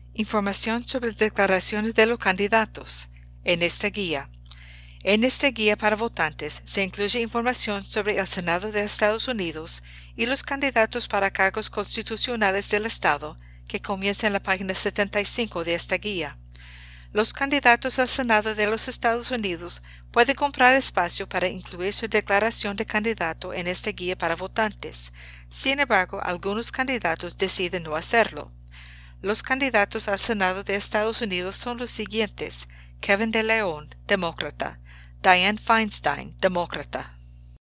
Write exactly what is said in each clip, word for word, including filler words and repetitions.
Información sobre declaraciones de los candidatos. En esta guía. En esta guía para votantes se incluye información sobre el Senado de Estados Unidos y los candidatos para cargos constitucionales del Estado, que comienza en la página setenta y cinco de esta guía. Los candidatos al Senado de los Estados Unidos pueden comprar espacio para incluir su declaración de candidato en esta guía para votantes. Sin embargo, algunos candidatos deciden no hacerlo. Los candidatos al Senado de Estados Unidos son los siguientes: Kevin De Leon, demócrata; Dianne Feinstein, demócrata.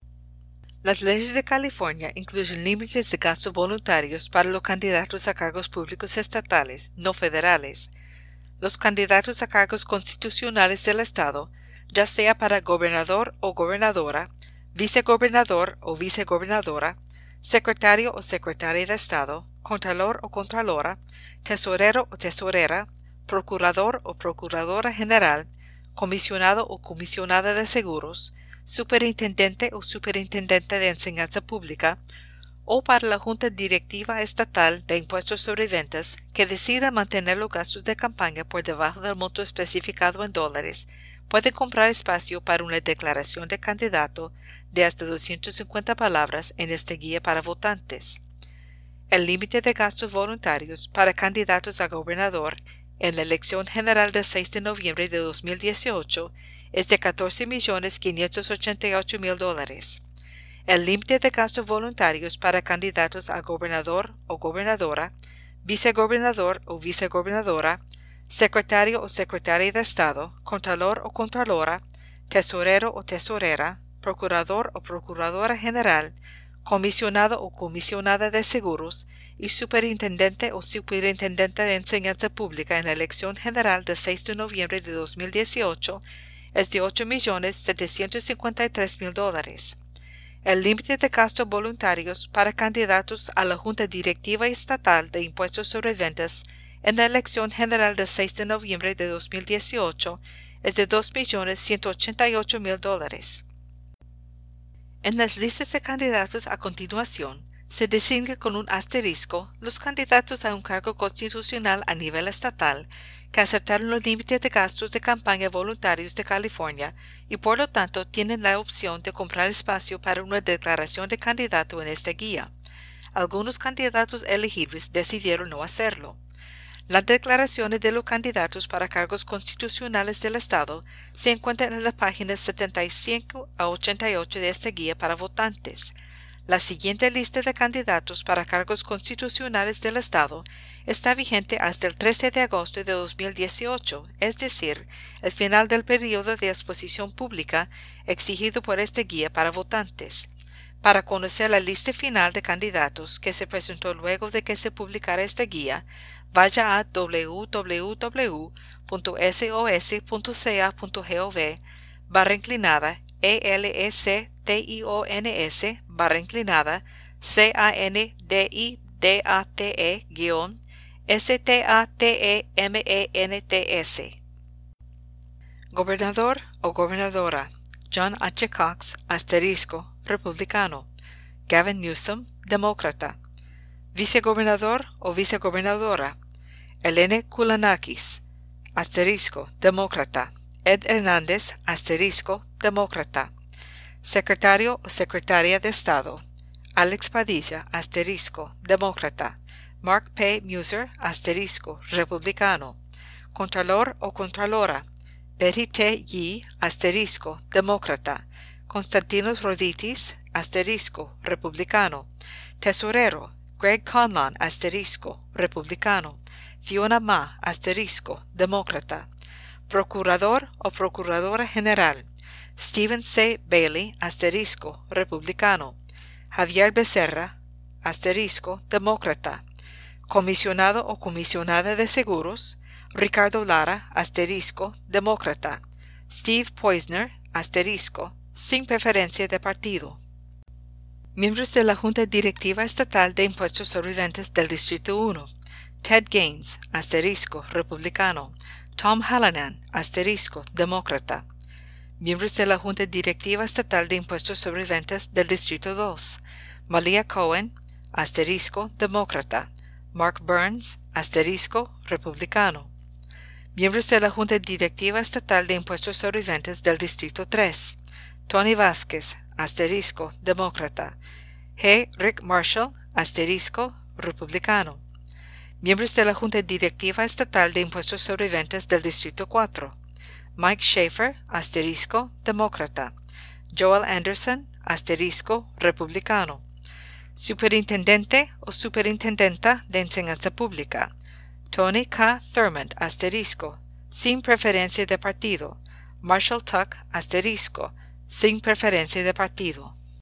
Las leyes de California incluyen límites de gastos voluntarios para los candidatos a cargos públicos estatales, no federales. Los candidatos a cargos constitucionales del Estado, ya sea para gobernador o gobernadora, vicegobernador o vicegobernadora, secretario o secretaria de Estado, contralor o contralora, tesorero o tesorera, procurador o procuradora general, comisionado o comisionada de seguros, superintendente o superintendente de enseñanza pública, o para la Junta Directiva Estatal de Impuestos sobre Ventas que decida mantener los gastos de campaña por debajo del monto especificado en dólares, puede comprar espacio para una declaración de candidato de hasta doscientas cincuenta palabras en esta guía para votantes. El límite de gastos voluntarios para candidatos a gobernador en la elección general del seis de noviembre de dos mil dieciocho es de catorce millones quinientos ochenta y ocho mil dólares. El límite de gastos voluntarios para candidatos a gobernador o gobernadora, vicegobernador o vicegobernadora, secretario o secretaria de Estado, contralor o contralora, tesorero o tesorera, procurador o procuradora general, comisionado o comisionada de seguros y superintendente o superintendente de enseñanza pública en la elección general del seis de noviembre de dos mil dieciocho es de ocho millones setecientos cincuenta y tres mil dólares. El límite de gastos voluntarios para candidatos a la Junta Directiva Estatal de Impuestos sobre Ventas en la elección general del seis de noviembre de dos mil dieciocho es de dos millones ciento ochenta y ocho mil dólares. En las listas de candidatos a continuación, se designa con un asterisco los candidatos a un cargo constitucional a nivel estatal que aceptaron los límites de gastos de campaña voluntarios de California y por lo tanto tienen la opción de comprar espacio para una declaración de candidato en esta guía. Algunos candidatos elegibles decidieron no hacerlo. Las declaraciones de los candidatos para cargos constitucionales del Estado se encuentran en las páginas setenta y cinco a ochenta y ocho de esta guía para votantes. La siguiente lista de candidatos para cargos constitucionales del Estado está vigente hasta el trece de agosto de dos mil dieciocho, es decir, el final del periodo de exposición pública exigido por esta guía para votantes. Para conocer la lista final de candidatos que se presentó luego de que se publicara esta guía, vaya a w w w punto s o s punto c a punto gov barra inclinada e l e c t i o n s barra inclinada c a n d i d a t e guión s t a t e m e n t s. Gobernador o gobernadora: John H. Cox, asterisco, republicano; Gavin Newsom, demócrata. Vicegobernador o vicegobernadora: Elena Kulanakis, asterisco, demócrata; Ed Hernández, asterisco, demócrata. Secretario o secretaria de Estado: Alex Padilla, asterisco, demócrata; Mark P. Muser, asterisco, republicano. Contralor o contralora: Betty T. Yee, asterisco, demócrata; Constantinos Roditis, asterisco, republicano. Tesorero: Greg Conlon, asterisco, republicano; Fiona Ma, asterisco, demócrata. Procurador o procuradora general: Stephen C. Bailey, asterisco, republicano; Javier Becerra, asterisco, demócrata. Comisionado o comisionada de seguros: Ricardo Lara, asterisco, demócrata; Steve Poizner, asterisco, sin preferencia de partido. Miembros de la Junta Directiva Estatal de Impuestos sobre Ventas del Distrito uno: Ted Gaines, asterisco, republicano; Tom Hallinan, asterisco, demócrata. Miembros de la Junta Directiva Estatal de Impuestos sobre Ventas del Distrito dos: Malia Cohen, asterisco, demócrata; Mark Burns, asterisco, republicano. Miembros de la Junta Directiva Estatal de Impuestos sobre Ventas del Distrito tres. Tony Vázquez, asterisco, demócrata. G. Rick Marshall, asterisco, republicano. Miembros de la Junta Directiva Estatal de Impuestos sobre Ventas del Distrito cuatro. Mike Schaefer, asterisco, demócrata. Joel Anderson, asterisco, republicano. Superintendente o Superintendenta de Enseñanza Pública. Tony K. Thurmond, asterisco, sin preferencia de partido. Marshall Tuck, asterisco, sin preferencia de partido.